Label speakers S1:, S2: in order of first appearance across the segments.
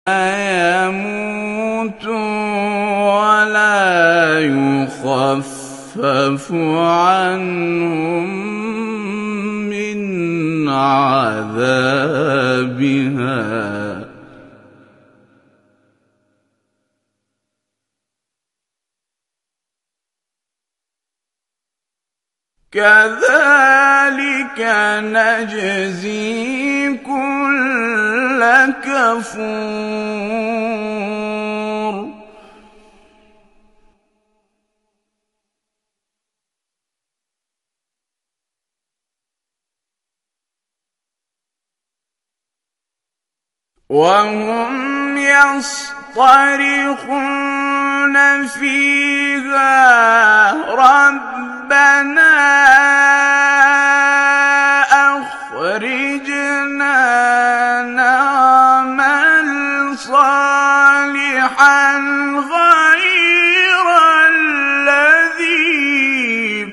S1: يموت ولا يخفف عنهم من عذابها كذلك نجزي كل كفور وهم يصطرخون فيها ربنا أخرجنا نعمل صالحا غير الذي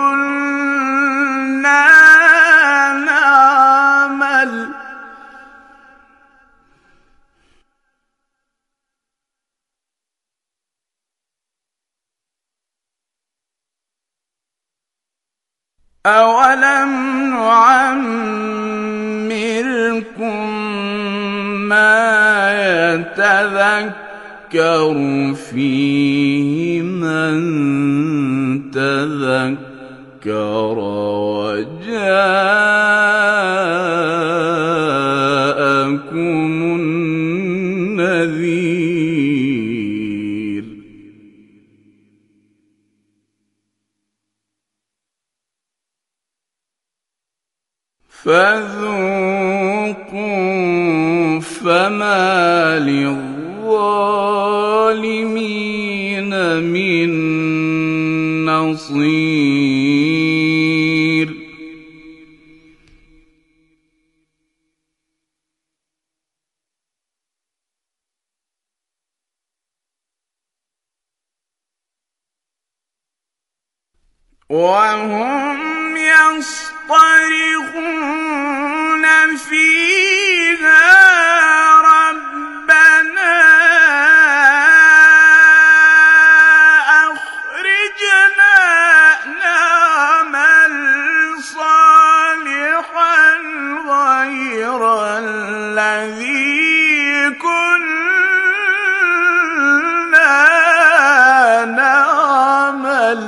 S1: كنا نعمل أولم نعمركم ما يتذكر فيه من تذكر وجاءكم النذير فذوقوا فما للظالمين من نصير وهم يصطرخون فيها ربنا أخرجنا نعمل صالحا غير الذي كنا نعمل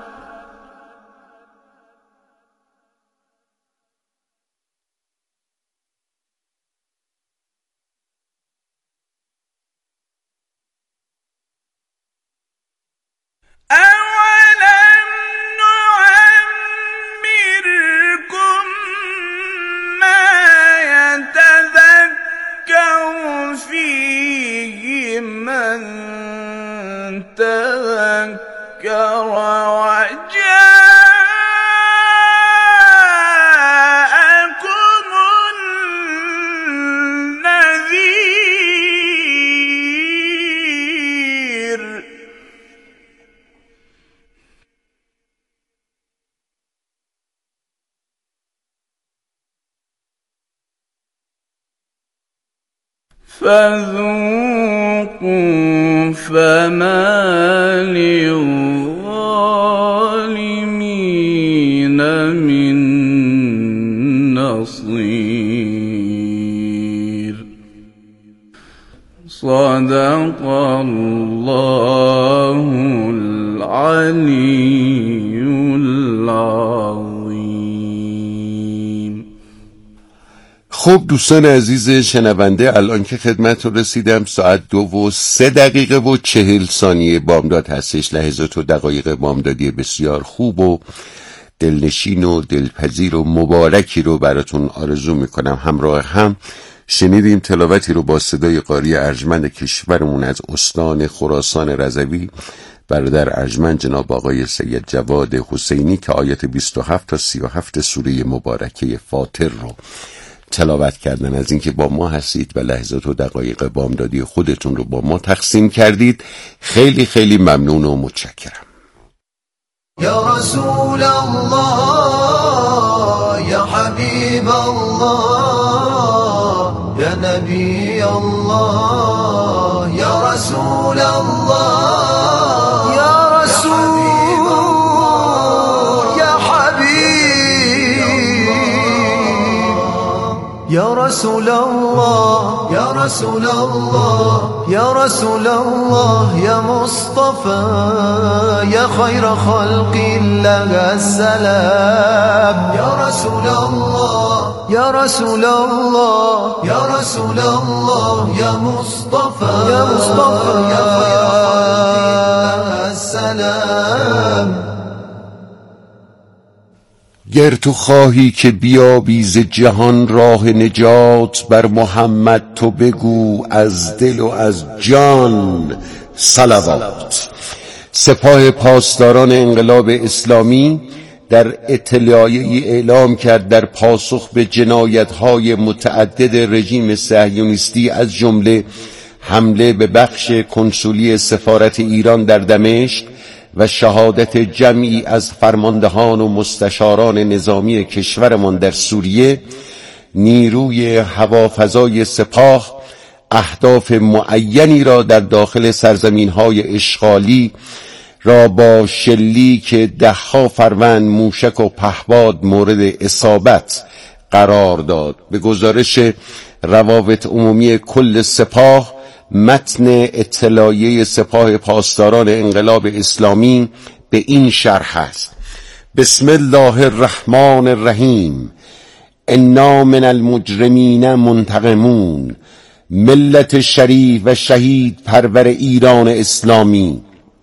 S1: أولم نعمركم ما يتذكر فيه من تذكر وجاءكم النذير فذوقوا فما للظالمين من نصير صدق الله العلي العظيم.
S2: خب دوستان عزیز شنونده، الان که خدمت رسیدم ساعت 2:03:40 بامداد هستش. لحظات و دقایق بامدادی بسیار خوب و دلنشین و دلپذیر و مبارکی رو براتون آرزو میکنم. همراه هم شنیدیم تلاوتی رو با صدای قاری ارجمند کشورمون از استان خراسان رضوی برادر ارجمند جناب آقای سید جواد حسینی که آیات 27 تا 37 سوره مبارکه فاطر رو تلاوت کردن. از اینکه با ما هستید و لحظات و دقایق بامدادی خودتون رو با ما تقسیم کردید خیلی خیلی ممنون و متشکرم.
S3: یا رسول الله یا حبیب الله یا نبي الله يا رسول الله يا رسول يا حبيب يا رسول الله يا رسول الله يا رسول الله يا مصطفى يا خير خلق الله السلام يا رسول الله يا رسول الله يا رسول الله يا مصطفى يا مصطفى يا خير خلق الله السلام
S2: گر تو خواهی که بیابی ز جهان راه نجات، بر محمد تو بگو از دل و از جان صلوات. سپاه پاسداران انقلاب اسلامی در اطلاعیه‌ای اعلام کرد در پاسخ به جنایت‌های متعدد رژیم صهیونیستی از جمله حمله به بخش کنسولی سفارت ایران در دمشق و شهادت جمعی از فرماندهان و مستشاران نظامی کشورمان در سوریه، نیروی هوافضای سپاه اهداف معینی را در داخل سرزمین‌های اشغالی را با شلیک ده‌ها فروند موشک و پهپاد مورد اصابت قرار داد. به گزارش روابط عمومی کل سپاه، متن اطلاعیه سپاه پاسداران انقلاب اسلامی به این شرح است: بسم الله الرحمن الرحیم. انا من المجرمین منتقمون. ملت شریف و شهید پرور ایران اسلامی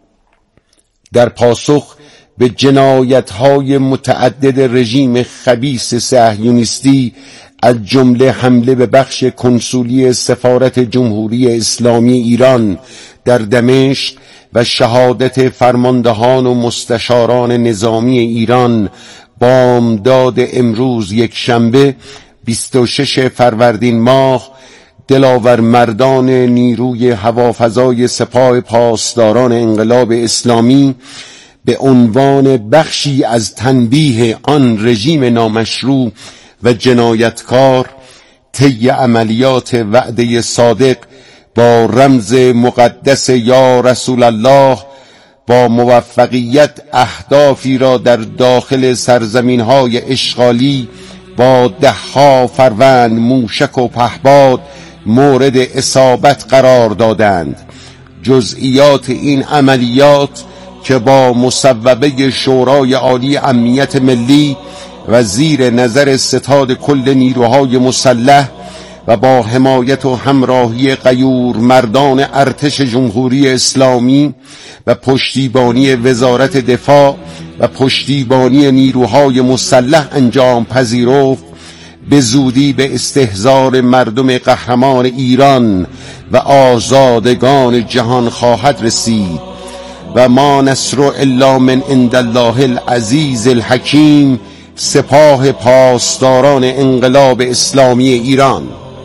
S2: در پاسخ به جنایت‌های متعدد رژیم خبیث صهیونیستی از جمله حمله به بخش کنسولی سفارت جمهوری اسلامی ایران در دمشق و شهادت فرماندهان و مستشاران نظامی ایران، بامداد امروز یکشنبه 26 فروردین ماه، دلاور مردان نیروی هوافضای سپاه پاسداران انقلاب اسلامی به عنوان بخشی از تنبیه آن رژیم نامشروع و جنایتکار طی عملیات وعده صادق با رمز مقدس یا رسول الله با موفقیت اهدافی را در داخل سرزمین‌های اشغالی با ده‌ها فروند موشک و پهپاد مورد اصابت قرار دادند. جزئیات این عملیات که با مصوبه شورای عالی امنیت ملی و زیر نظر ستاد کل نیروهای مسلح و با حمایت و همراهی غیور مردان ارتش جمهوری اسلامی و پشتیبانی وزارت دفاع و پشتیبانی نیروهای مسلح انجام پذیرفت، به زودی به استحضار مردم قهرمان ایران و آزادگان جهان خواهد رسید و ما نصر الا من عند الله العزیز الحکیم. سپاه پاسداران انقلاب اسلامی ایران.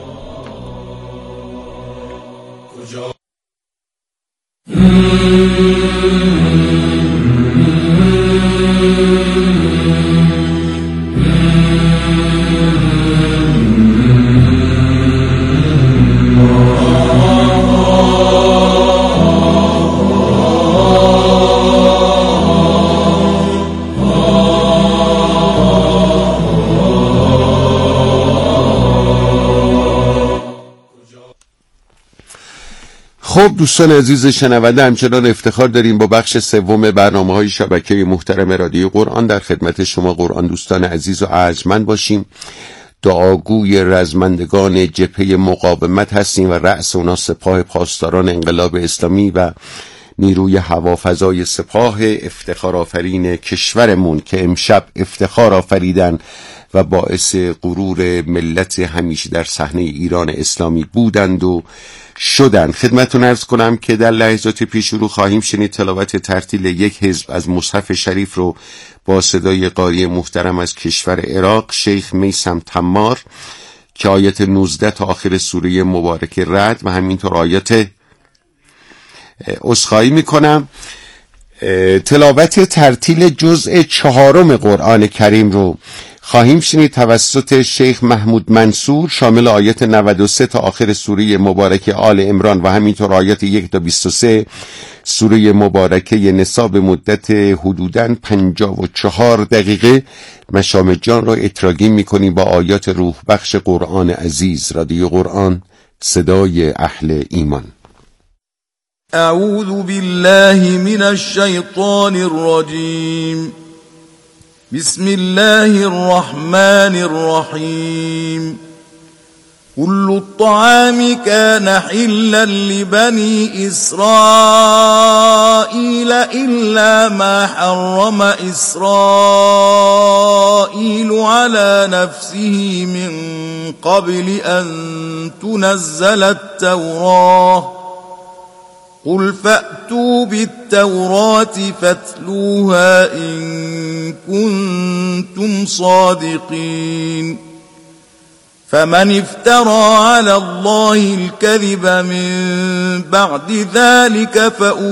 S2: خب دوستان عزیز شنونده، همچنان افتخار داریم با بخش سوم برنامه‌های شبکه محترم رادیو قرآن در خدمت شما قرآن دوستان عزیز و ارجمند باشیم. دعاگوی رزمندگان جبهه مقاومت هستیم و رأس اونا سپاه پاسداران انقلاب اسلامی و نیروی هوافضای سپاه افتخار آفرین کشورمون که امشب افتخار آفریدن و باعث غرور ملت همیشه در صحنه ایران اسلامی بودند و شدن. خدمتتون عرض کنم که در لحظات پیش رو خواهیم شنید تلاوت ترتیل یک حزب از مصحف شریف رو با صدای قاری محترم از کشور عراق شیخ میثم تمار که آیت 19 تا آخر سوره مبارک رعد و همینطور آیت عذرخواهی میکنم تلاوت ترتیل جزء 4 قرآن کریم رو خواهیم شنید توسط شیخ محمود منصور شامل آیات 93 تا آخر سوره مبارکه آل عمران و همینطور آیات 1 تا 23 سوره مبارکه نساء به مدت حدوداً 54 دقیقه مشام جان را اتراگی می‌کنیم با آیات روح بخش قرآن عزیز. رادیو قرآن، صدای اهل ایمان.
S1: اعوذ بالله من الشیطان الرجیم. بسم الله الرحمن الرحیم. كل الطعام كان حلا لبني إسرائيل إلا ما حرم إسرائيل على نفسه من قبل أن تنزل التوراة قل فأتوا بالتوراة فاتلوها إن كنتم صادقين فمن افترى على الله الكذب من بعد ذلك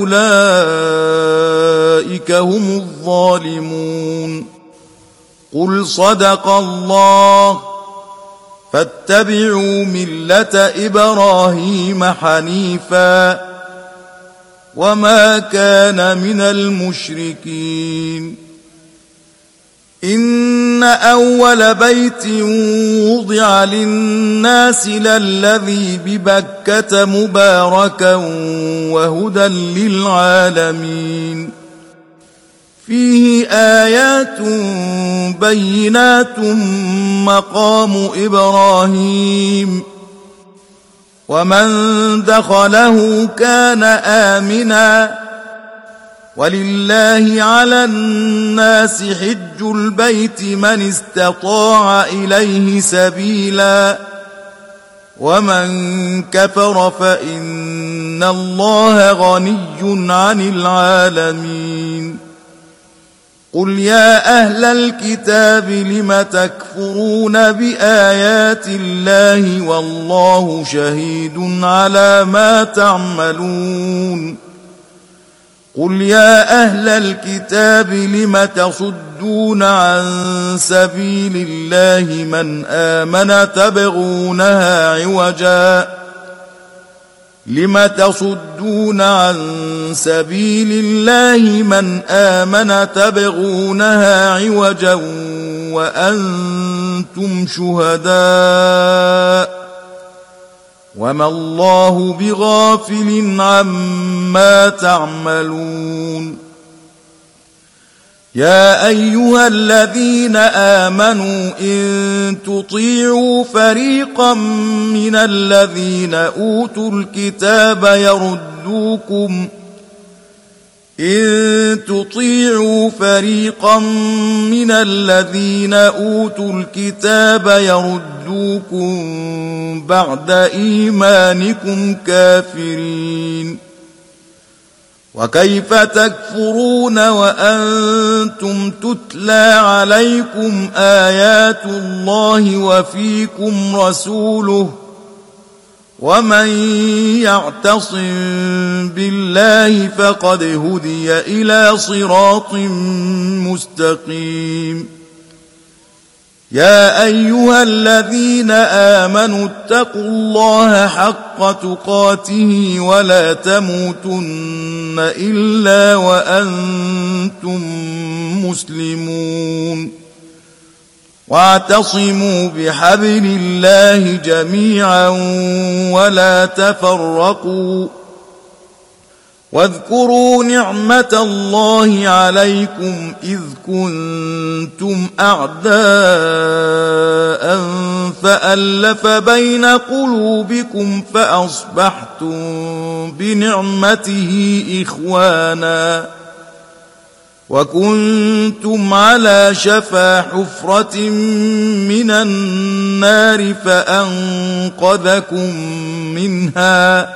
S1: فأولئك هم الظالمون. قل صدق الله فاتبعوا ملة إبراهيم حنيفا وما كان من المشركين. إن أول بيت وضع للناس للذي ببكة مباركا وهدى للعالمين فيه آيات بينات مقام إبراهيم ومن دخله كان آمنا ولله على الناس حج البيت من استطاع إليه سبيلا ومن كفر فإن الله غني عن العالمين. قل يا أهل الكتاب لم تكفرون بآيات الله والله شهيد على ما تعملون. قل يا أهل الكتاب لم تصدون عن سبيل الله من آمن تبغونها عوجا لم تصدون عن سبيل الله من آمن تبغونها عوجا وأنتم شهداء وما الله بغافل عما تعملون. يا أيها الذين آمنوا إن تطيعوا فريقا من الذين أوتوا الكتاب يردوكم بعد إيمانكم كافرين. وكيف تكفرون وأنتم تتلى عليكم آيات الله وفيكم رسوله ومن يعتصم بالله فقد هدي إلى صراط مستقيم. يا أيها الذين آمنوا اتقوا الله حق تقاته ولا تموتن إلا وأنتم مسلمون. واعتصموا بحبل الله جميعا ولا تفرقوا واذكروا نعمة الله عليكم إذ كنتم أعداء فألف بين قلوبكم فأصبحتم بنعمته إخوانا وكنتم على شفا حفرة من النار فأنقذكم منها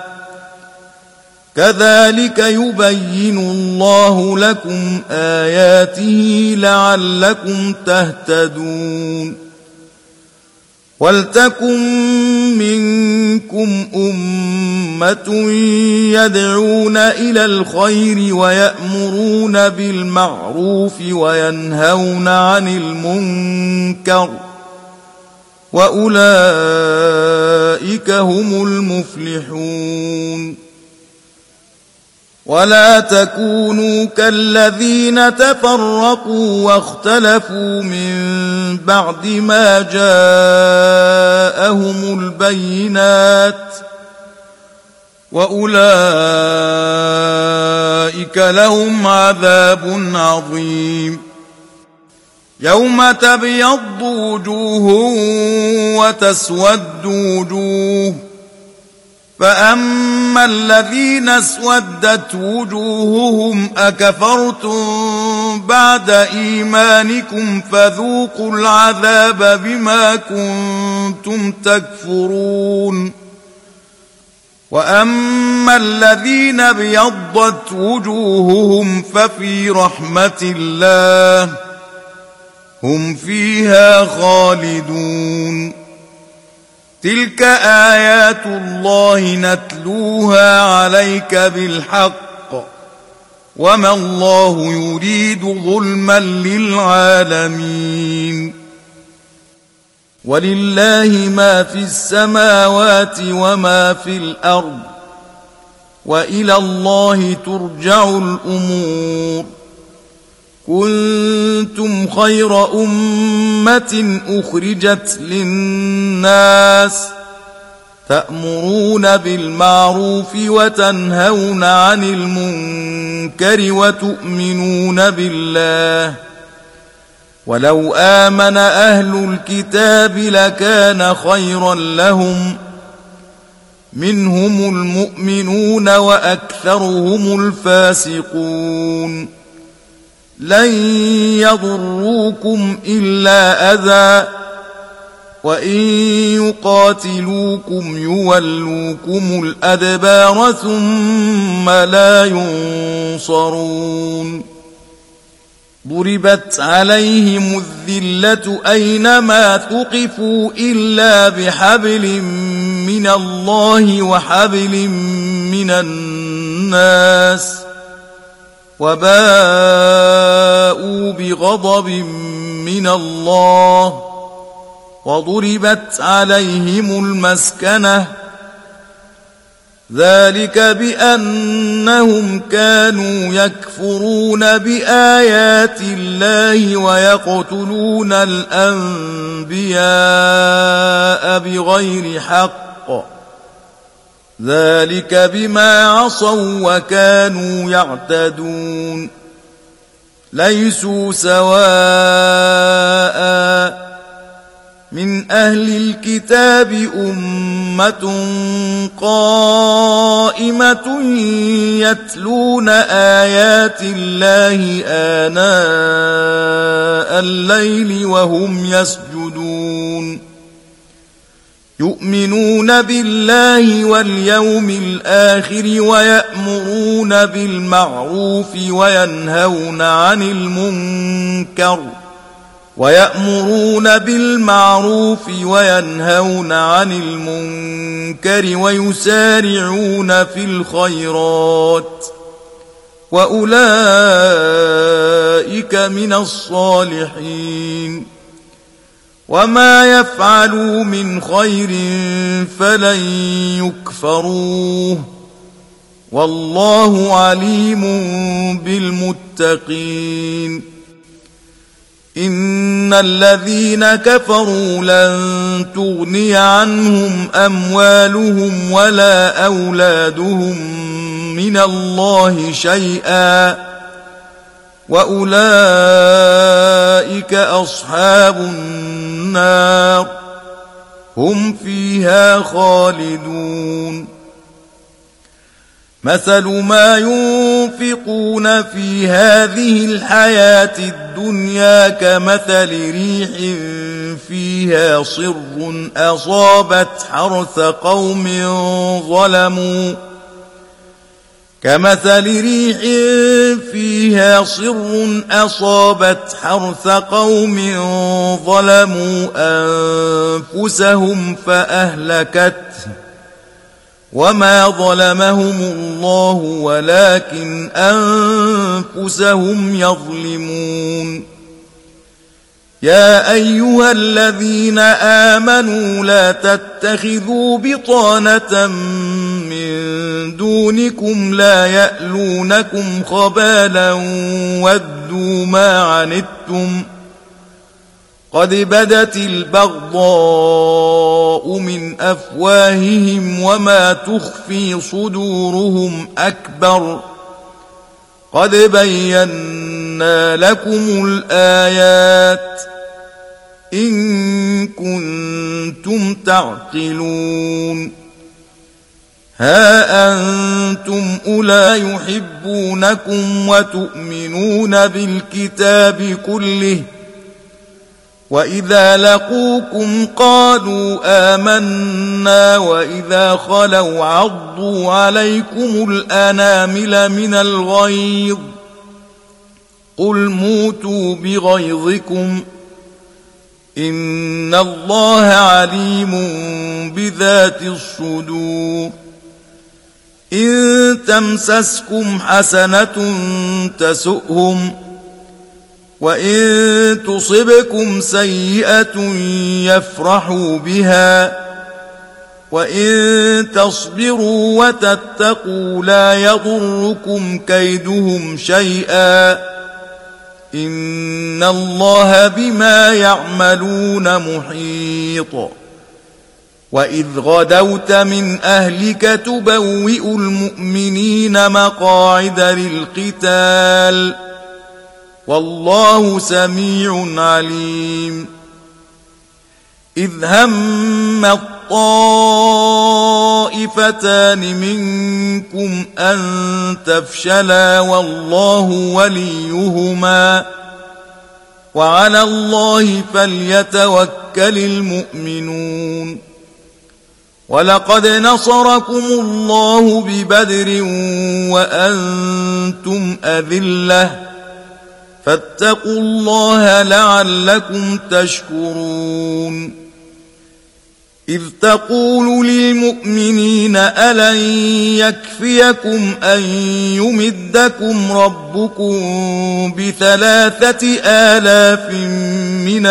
S1: كذلك يبين الله لكم آياته لعلكم تهتدون. ولتكن منكم أمة يدعون إلى الخير ويأمرون بالمعروف وينهون عن المنكر وأولئك هم المفلحون ولا تكونوا كالذين تفرقوا واختلفوا من بعد ما جاءهم البينات وأولئك لهم عذاب عظيم يوم تبيض وجوه وتسود وجوه فأما الذين اسودت وجوههم أكفرتم بعد إيمانكم فذوقوا العذاب بما كنتم تكفرون وأما الذين ابيضت وجوههم ففي رحمة الله هم فيها خالدون تلك آيات الله نتلوها عليك بالحق وما الله يريد ظلما للعالمين ولله ما في السماوات وما في الأرض وإلى الله ترجع الأمور كنتم خير أمة أخرجت للناس تأمرون بالمعروف وتنهون عن المنكر وتؤمنون بالله ولو آمن أهل الكتاب لكان خيرا لهم منهم المؤمنون وأكثرهم الفاسقون لن يضروكم إلا أذى وإن يقاتلوكم يولوكم الأدبار ثم لا ينصرون ضربت عليهم الذلة أينما ثقفوا إلا بحبل من الله وحبل من الناس وباءوا بغضب من الله وضربت عليهم المسكنة ذلك بأنهم كانوا يكفرون بآيات الله ويقتلون الأنبياء بغير حق ذلك بما عصوا وكانوا يعتدون ليسوا سواء من أهل الكتاب أمة قائمة يتلون آيات الله آناء الليل وهم يسجدون يؤمنون بالله واليوم الآخر ويأمرون بالمعروف وينهون عن المنكر ويسارعون في الخيرات وأولئك من الصالحين وما يفعلوا من خير فلن يكفروه والله عليم بالمتقين إن الذين كفروا لن تغني عنهم أموالهم ولا أولادهم من الله شيئا وأولئك أصحاب النار هم فيها خالدون مثل ما ينفقون في هذه الحياة الدنيا كمثل ريح فيها صر أصابت حرث قوم كمثل ريح فيها صر أصابت حرث قوم ظلموا أنفسهم فأهلكته وما ظلمهم الله ولكن أنفسهم يظلمون يا أيها الذين آمنوا لا تتخذوا بطانة من دونكم لا يألونكم خبالا ودوا ما عنتم قد بدت البغضاء من أفواههم وما تخفي صدورهم أكبر قد بينا لكم الآيات إن كنتم تعقلون ها أنتم أولئك يحبونكم وتؤمنون بالكتاب كله وإذا لقوكم قالوا آمنا وإذا خلوا عضوا عليكم الأنامل من الغيظ قل موتوا بغيظكم إن الله عليم بذات الصدور إن تمسسكم حسنة تسؤهم وإن تصبكم سيئة يفرحوا بها وإن تصبروا وتتقوا لا يضركم كيدهم شيئا إن الله بما يعملون محيط وإذ غدوت من أهلك تبوئ المؤمنين مقاعد للقتال والله سميع عليم إذ هم الطائفتان منكم أن تفشلا والله وليهما وعلى الله فليتوكل المؤمنون ولقد نصركم الله ببدر وأنتم أذلة فاتقوا الله لعلكم تشكرون إذ تقول للمؤمنين ألن يكفيكم أن يمدكم ربكم ب3,000 من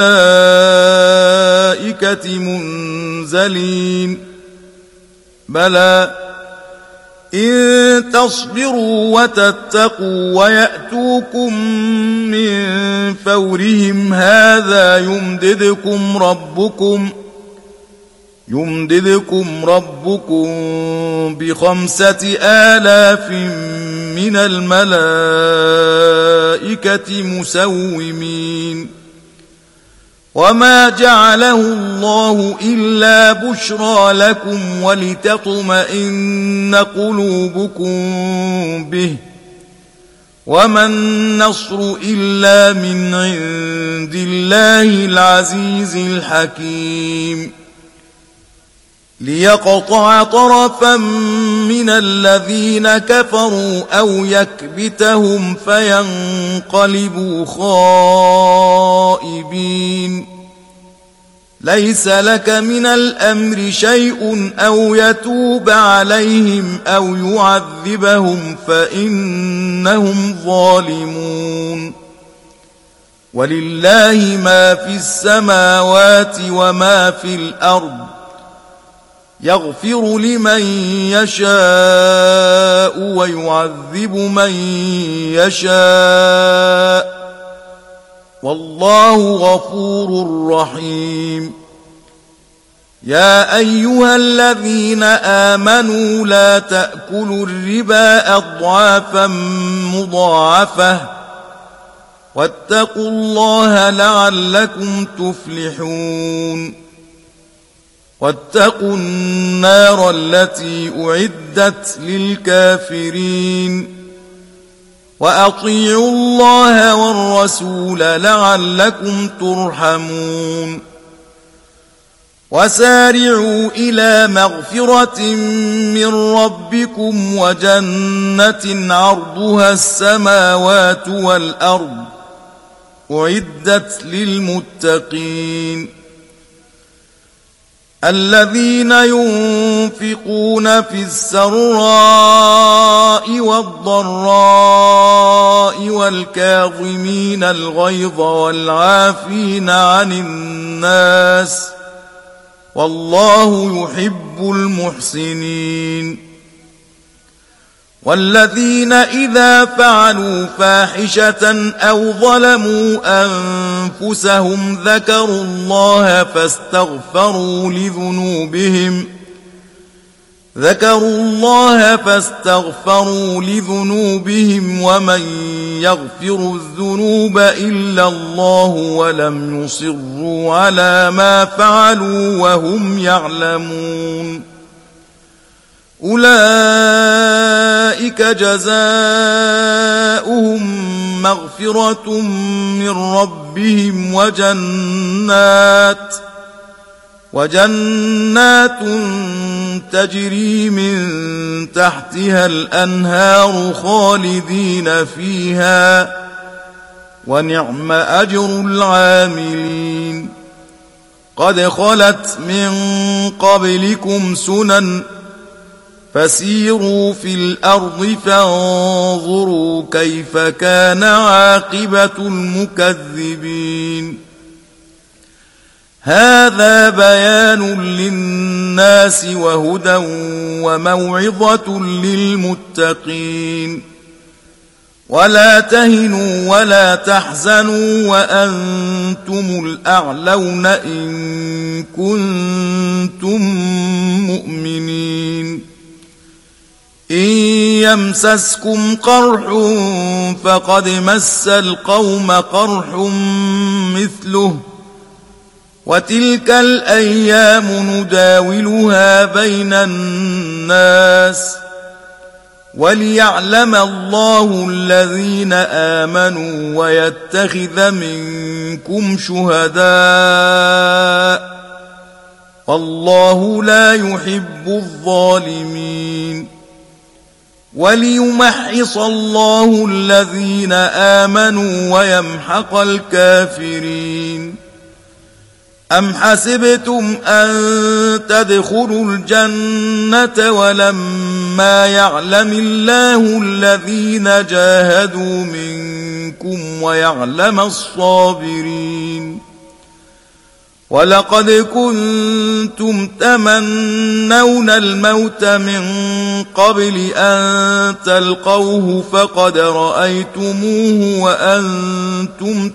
S1: الملائكة منزلين بلى إن تصبروا وتتقوا ويأتوكم من فورهم هذا يمددكم ربكم ب5,000 من الملائكة مسومين وما جعله الله إلا بشرى لكم ولتطمئن قلوبكم به وما النصر إلا من عند الله العزيز الحكيم ليقطع طرفا من الذين كفروا أو يكبتهم فينقلبوا خائبين ليس لك من الأمر شيء أو يتوب عليهم أو يعذبهم فإنهم ظالمون ولله ما في السماوات وما في الأرض يغفر لمن يشاء ويعذب من يشاء والله غفور رحيم يا أيها الذين آمنوا لا تأكلوا الربا أضعافا مضاعفة واتقوا الله لعلكم تفلحون واتقوا النار التي أعدت للكافرين وأطيعوا الله والرسول لعلكم ترحمون وسارعوا إلى مغفرة من ربكم وجنة عرضها السماوات والأرض أعدت للمتقين الذين ينفقون في السراء والضراء والكاظمين الغيظ والعافين عن الناس والله يحب المحسنين والذين إذا فعلوا فاحشة أو ظلموا أنفسهم ذكروا الله فاستغفروا لذنوبهم ومن يغفر الذنوب إلا الله ولم يصروا على ما فعلوا وهم يعلمون أولئك جزاؤهم مغفرة من ربهم وجنات تجري من تحتها الأنهار خالدين فيها ونعم أجر العاملين قد خلت من قبلكم سنن فسيروا في الأرض فانظروا كيف كان عاقبة المكذبين هذا بيان للناس وهدى وموعظة للمتقين ولا تهنوا ولا تحزنوا وأنتم الأعلون إن كنتم مؤمنين إن يمسسكم قرح فقد مس القوم قرح مثله وتلك الأيام نداولها بين الناس وليعلم الله الذين آمنوا ويتخذ منكم شهداء والله لا يحب الظالمين وليمحص الله الذين آمنوا ويمحق الكافرين أم حسبتم أن تدخلوا الجنة ولما يعلم الله الذين جاهدوا منكم ويعلم الصابرين ولقد كنتم تمنون الموت من قبل أن تلقوه فقد رأيتموه وأنتم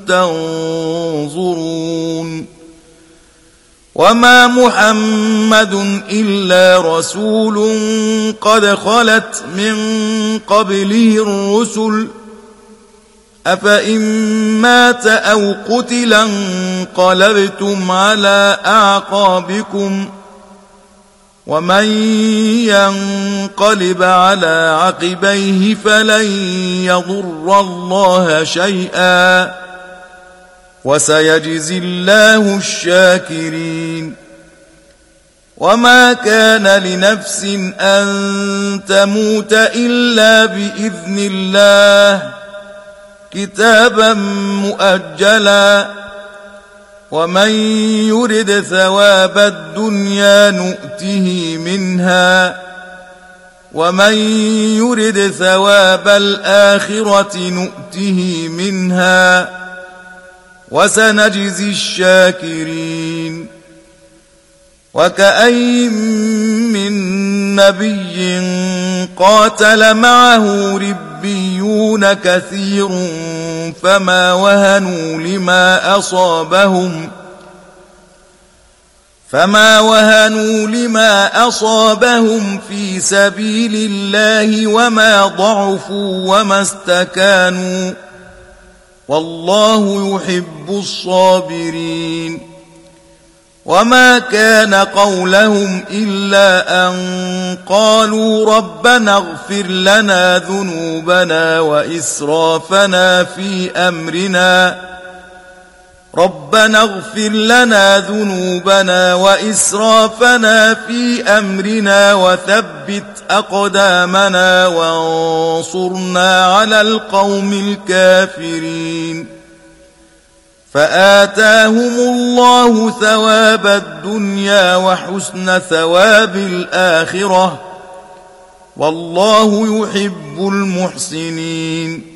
S1: تنظرون وما محمد إلا رسول قد خلت من قبله الرسل أفإن مات أو قتل انقلبتم على أعقابكم ومن ينقلب على عقبيه فلن يضر الله شيئا وسيجزي الله الشاكرين وما كان لنفس أن تموت إلا بإذن الله كتابا مؤجلا ومن يرد ثواب الدنيا نؤته منها ومن يرد ثواب الآخرة نؤته منها وسنجزي الشاكرين وكأين من نبي قاتل معه ربيون كثير فما وهنوا لما أصابهم في سبيل الله وما ضعفوا وما استكانوا والله يحب الصابرين وما كان قولهم إلا أن قالوا ربنا اغفر لنا ذنوبنا وإسرافنا في أمرنا ربنا اغفر لنا ذنوبنا وإسرافنا في أمرنا وثبت أقدامنا وانصرنا على القوم الكافرين فآتاهم الله ثواب الدنيا وحسن ثواب الآخرة والله يحب المحسنين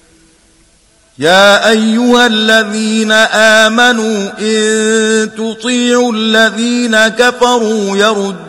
S1: يا أيها الذين آمنوا إن تطيعوا الذين كفروا